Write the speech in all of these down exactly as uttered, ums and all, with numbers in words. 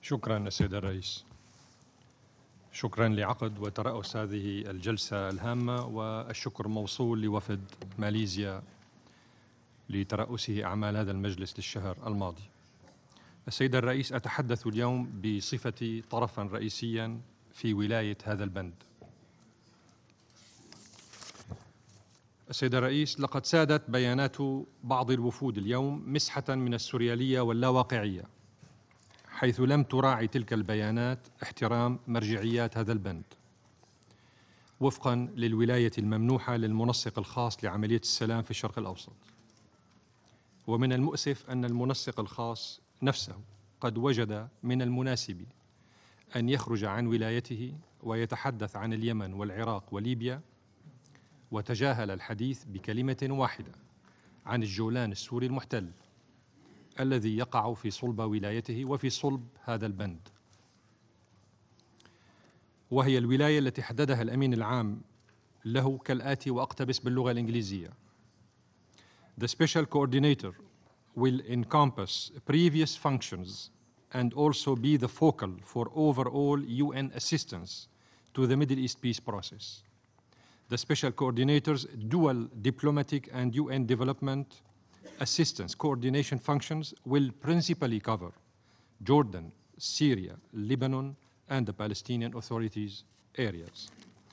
شكرا السيد الرئيس. شكرا لعقد وترأس هذه الجلسة الهامة، والشكر موصول لوفد ماليزيا لترأسه أعمال هذا المجلس للشهر الماضي. السيد الرئيس، أتحدث اليوم بصفتي طرفا رئيسيا في ولاية هذا البند. السيد الرئيس، لقد سادت بيانات بعض الوفود اليوم مسحة من السوريالية واللاواقعية، حيث لم تراعي تلك البيانات احترام مرجعيات هذا البند وفقا للولاية الممنوحة للمنسق الخاص لعملية السلام في الشرق الأوسط. ومن المؤسف أن المنسق الخاص نفسه قد وجد من المناسب أن يخرج عن ولايته ويتحدث عن اليمن والعراق وليبيا، وتجاهل الحديث بكلمة واحدة عن الجولان السوري المحتل الذي يقع في صلب ولايته وفي صلب هذا البند، وهي الولاية التي حددها الأمين العام له كالآتي، وأقتبس باللغة الإنجليزية: The special coordinator will encompass previous functions and also be the focal for overall U N assistance to the Middle East peace process. The special coordinator's dual diplomatic and U N development assistance coordination functions will principally cover Jordan, Syria, Lebanon, and the Palestinian Authorities areas.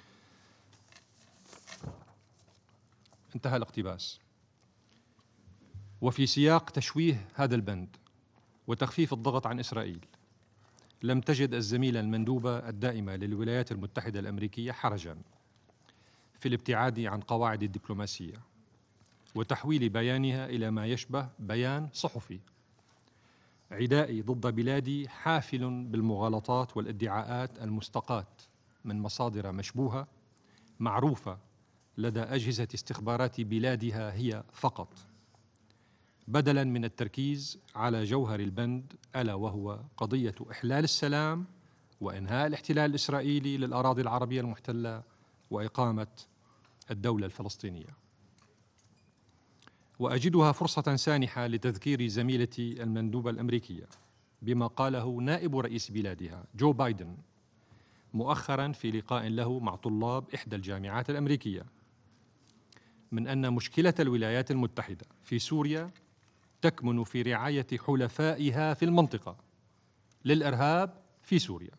انتهى الاقتباس. وفي سياق تشويه هذا البند وتخفيف الضغط عن إسرائيل، لم تجد الزميلة المندوبة الدائمة للولايات المتحدة الأمريكية حرجاً في الابتعاد عن قواعد الدبلوماسية وتحويل بيانها إلى ما يشبه بيان صحفي. عدائي ضد بلادي حافل بالمغالطات والادعاءات المستقاة من مصادر مشبوهة معروفة لدى أجهزة استخبارات بلادها هي فقط، بدلاً من التركيز على جوهر البند، ألا وهو قضية إحلال السلام وإنهاء الاحتلال الإسرائيلي للأراضي العربية المحتلة وإقامة الدولة الفلسطينية. وأجدها فرصة سانحة لتذكير زميلتي المندوبة الأمريكية بما قاله نائب رئيس بلادها جو بايدن مؤخراً في لقاء له مع طلاب إحدى الجامعات الأمريكية، من أن مشكلة الولايات المتحدة في سوريا تكمن في رعاية حلفائها في المنطقة للإرهاب في سوريا.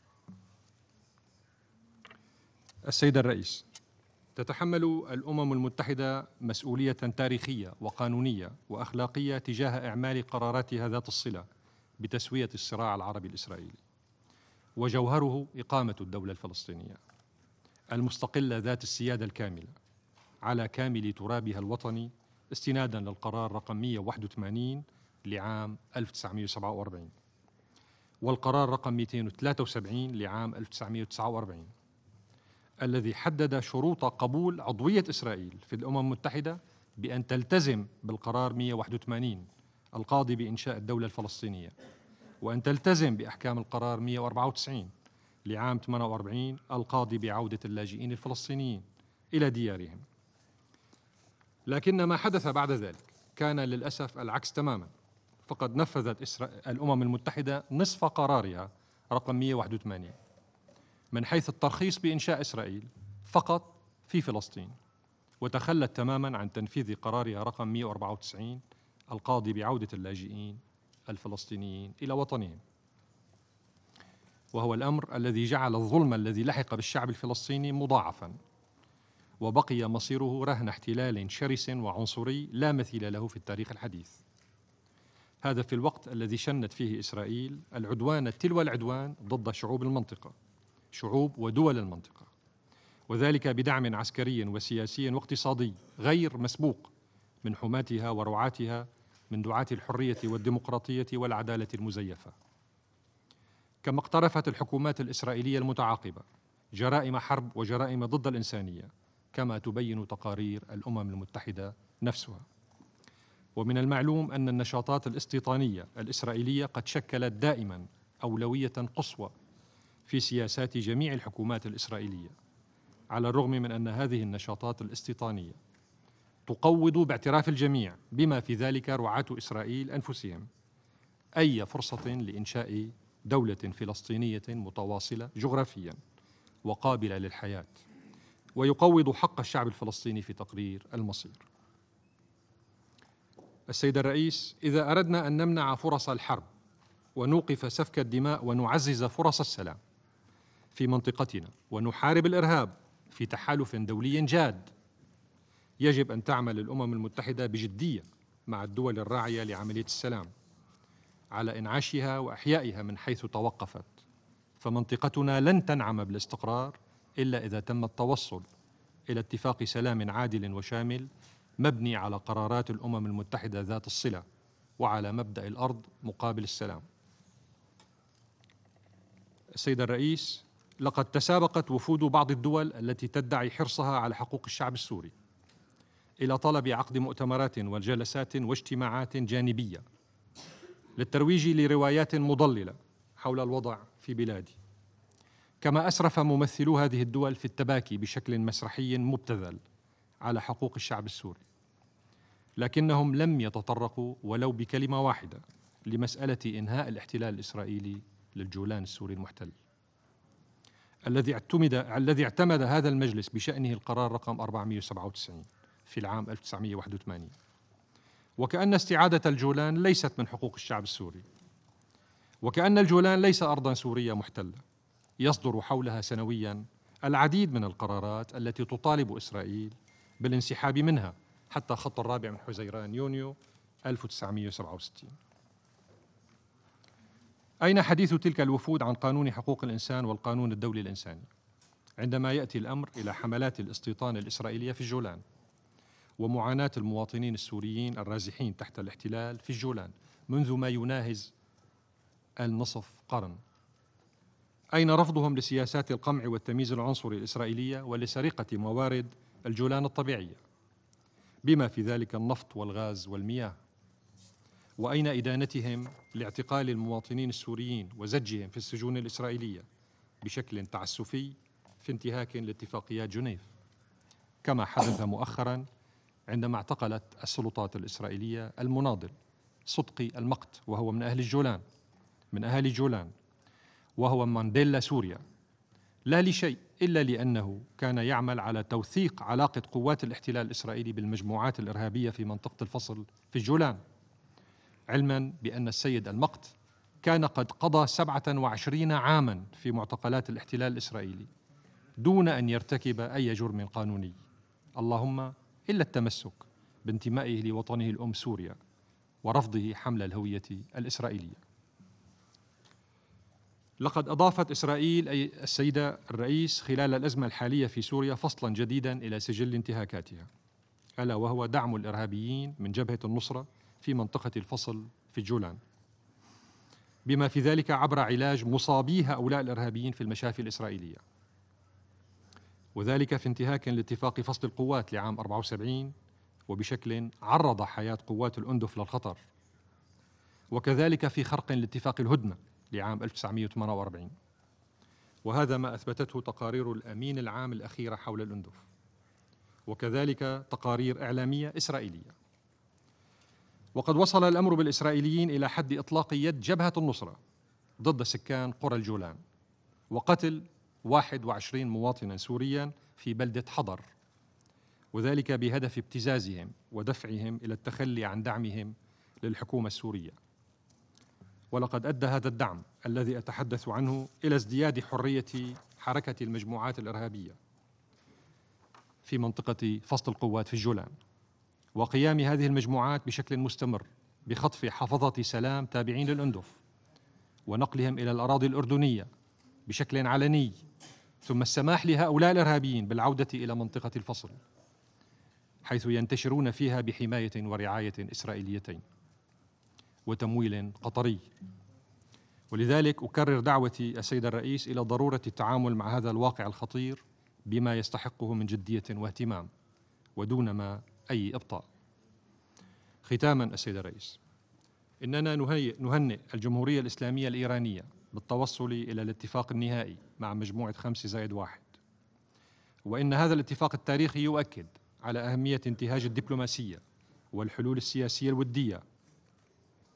السيد الرئيس، تتحمل الأمم المتحدة مسؤولية تاريخية وقانونية وأخلاقية تجاه إعمال قراراتها ذات الصلة بتسوية الصراع العربي الإسرائيلي، وجوهره إقامة الدولة الفلسطينية المستقلة ذات السيادة الكاملة على كامل ترابها الوطني، استناداً للقرار رقم مئة وواحد وثمانين لعام ألف وتسعمئة وسبعة وأربعين والقرار رقم مئتين وثلاثة وسبعين لعام ألف وتسعمئة وتسعة وأربعين الذي حدد شروط قبول عضوية إسرائيل في الأمم المتحدة بأن تلتزم بالقرار مئة وواحد وثمانين القاضي بإنشاء الدولة الفلسطينية، وأن تلتزم بأحكام القرار مئة وأربعة وتسعين لعام ثمانية وأربعين القاضي بعودة اللاجئين الفلسطينيين إلى ديارهم. لكن ما حدث بعد ذلك كان للأسف العكس تماماً، فقد نفذت إسرا... الأمم المتحدة نصف قرارها رقم مئة وواحد وثمانين من حيث الترخيص بإنشاء إسرائيل فقط في فلسطين، وتخلت تماماً عن تنفيذ قرارها رقم مئة وأربعة وتسعين القاضي بعودة اللاجئين الفلسطينيين إلى وطنهم، وهو الأمر الذي جعل الظلم الذي لحق بالشعب الفلسطيني مضاعفاً، وبقي مصيره رهن احتلال شرس وعنصري لا مثيل له في التاريخ الحديث. هذا في الوقت الذي شنت فيه إسرائيل العدوان تلو العدوان ضد شعوب المنطقة، شعوب ودول المنطقة، وذلك بدعم عسكري وسياسي واقتصادي غير مسبوق من حماتها ورعاتها من دعاة الحرية والديمقراطية والعدالة المزيفة. كما اقترفت الحكومات الإسرائيلية المتعاقبة جرائم حرب وجرائم ضد الإنسانية، كما تبين تقارير الأمم المتحدة نفسها. ومن المعلوم أن النشاطات الاستيطانية الإسرائيلية قد شكلت دائما أولوية قصوى في سياسات جميع الحكومات الإسرائيلية، على الرغم من أن هذه النشاطات الاستيطانية تقوض باعتراف الجميع بما في ذلك رعاة إسرائيل أنفسهم أي فرصة لإنشاء دولة فلسطينية متواصلة جغرافيا وقابلة للحياة، ويقوض حق الشعب الفلسطيني في تقرير المصير. السيد الرئيس، إذا أردنا أن نمنع فرص الحرب ونوقف سفك الدماء ونعزز فرص السلام في منطقتنا ونحارب الإرهاب في تحالف دولي جاد، يجب أن تعمل الأمم المتحدة بجدية مع الدول الراعية لعملية السلام على إنعاشها وإحيائها من حيث توقفت، فمنطقتنا لن تنعم بالاستقرار إلا إذا تم التوصل إلى اتفاق سلام عادل وشامل مبني على قرارات الأمم المتحدة ذات الصلة وعلى مبدأ الأرض مقابل السلام. السيد الرئيس، لقد تسابقت وفود بعض الدول التي تدعي حرصها على حقوق الشعب السوري إلى طلب عقد مؤتمرات وجلسات واجتماعات جانبية للترويج لروايات مضللة حول الوضع في بلادي، كما أسرف ممثلو هذه الدول في التباكي بشكل مسرحي مبتذل على حقوق الشعب السوري، لكنهم لم يتطرقوا ولو بكلمة واحدة لمسألة إنهاء الاحتلال الإسرائيلي للجولان السوري المحتل، الذي اعتمد الذي اعتمد هذا المجلس بشأنه القرار رقم أربعمئة وسبعة وتسعين في العام ألف وتسعمئة وواحد وثمانين، وكأن استعادة الجولان ليست من حقوق الشعب السوري، وكأن الجولان ليس أرضا سورية محتلة يصدر حولها سنويا العديد من القرارات التي تطالب إسرائيل بالانسحاب منها حتى خط الرابع من حزيران يونيو ألف وتسعمئة وسبعة وستين. أين حديث تلك الوفود عن قانون حقوق الإنسان والقانون الدولي الإنساني عندما يأتي الأمر إلى حملات الاستيطان الإسرائيلية في الجولان ومعاناة المواطنين السوريين الرازحين تحت الاحتلال في الجولان منذ ما يناهز النصف قرن؟ أين رفضهم لسياسات القمع والتمييز العنصري الإسرائيلية ولسرقة موارد الجولان الطبيعية بما في ذلك النفط والغاز والمياه؟ وأين إدانتهم لاعتقال المواطنين السوريين وزجهم في السجون الإسرائيلية بشكل تعسفي في انتهاك لاتفاقيات جنيف، كما حدث مؤخراً عندما اعتقلت السلطات الإسرائيلية المناضل صدقي المقت، وهو من أهل الجولان من أهالي جولان وهو مانديلا سوريا، لا لشيء إلا لأنه كان يعمل على توثيق علاقة قوات الاحتلال الإسرائيلي بالمجموعات الإرهابية في منطقة الفصل في الجولان، علما بأن السيد المقت كان قد قضى سبعة وعشرين عاما في معتقلات الاحتلال الإسرائيلي دون أن يرتكب أي جرم قانوني، اللهم إلا التمسك بانتمائه لوطنه الأم سوريا ورفضه حمل الهوية الإسرائيلية. لقد أضافت إسرائيل أي السيدة الرئيس خلال الأزمة الحالية في سوريا فصلا جديدا إلى سجل انتهاكاتها، ألا وهو دعم الإرهابيين من جبهة النصرة في منطقة الفصل في الجولان، بما في ذلك عبر علاج مصابي هؤلاء الإرهابيين في المشافي الإسرائيلية، وذلك في انتهاك لاتفاق فصل القوات لعام أربعة وسبعين وبشكل عرض حياة قوات الأندف للخطر، وكذلك في خرق لاتفاق الهدنة لعام ألف وتسعمئة وثمانية وأربعين، وهذا ما أثبتته تقارير الأمين العام الأخيرة حول الأندف، وكذلك تقارير إعلامية إسرائيلية. وقد وصل الأمر بالإسرائيليين إلى حد إطلاق يد جبهة النصرة ضد سكان قرى الجولان وقتل واحد وعشرين مواطنا سوريا في بلدة حضر، وذلك بهدف ابتزازهم ودفعهم إلى التخلي عن دعمهم للحكومة السورية. ولقد أدى هذا الدعم الذي أتحدث عنه إلى ازدياد حرية حركة المجموعات الإرهابية في منطقة فصل القوات في الجولان، وقيام هذه المجموعات بشكل مستمر بخطف حفظة سلام تابعين للأندف ونقلهم إلى الأراضي الأردنية بشكل علني، ثم السماح لهؤلاء الإرهابيين بالعودة إلى منطقة الفصل حيث ينتشرون فيها بحماية ورعاية إسرائيليتين وتمويل قطري. ولذلك أكرر دعوتي السيد الرئيس إلى ضرورة التعامل مع هذا الواقع الخطير بما يستحقه من جدية واهتمام ودون ما أي إبطاء. ختاما السيد الرئيس، إننا نهنئ الجمهورية الإسلامية الإيرانية بالتوصل إلى الاتفاق النهائي مع مجموعة خمسة زائد واحد، وإن هذا الاتفاق التاريخي يؤكد على أهمية انتهاج الدبلوماسية والحلول السياسية الودية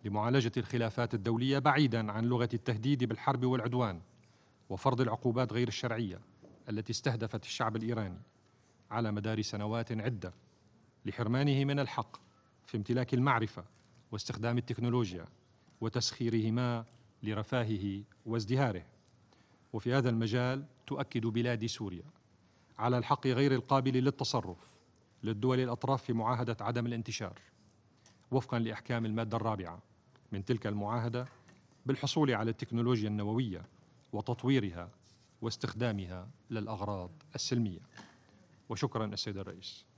لمعالجة الخلافات الدولية بعيداً عن لغة التهديد بالحرب والعدوان وفرض العقوبات غير الشرعية التي استهدفت الشعب الإيراني على مدار سنوات عدة لحرمانه من الحق في امتلاك المعرفة واستخدام التكنولوجيا وتسخيرهما لرفاهه وازدهاره. وفي هذا المجال تؤكد بلاد سوريا على الحق غير القابل للتصرف للدول الأطراف في معاهدة عدم الانتشار وفقاً لأحكام المادة الرابعة من تلك المعاهدة بالحصول على التكنولوجيا النووية وتطويرها واستخدامها للأغراض السلمية. وشكراً السيد الرئيس.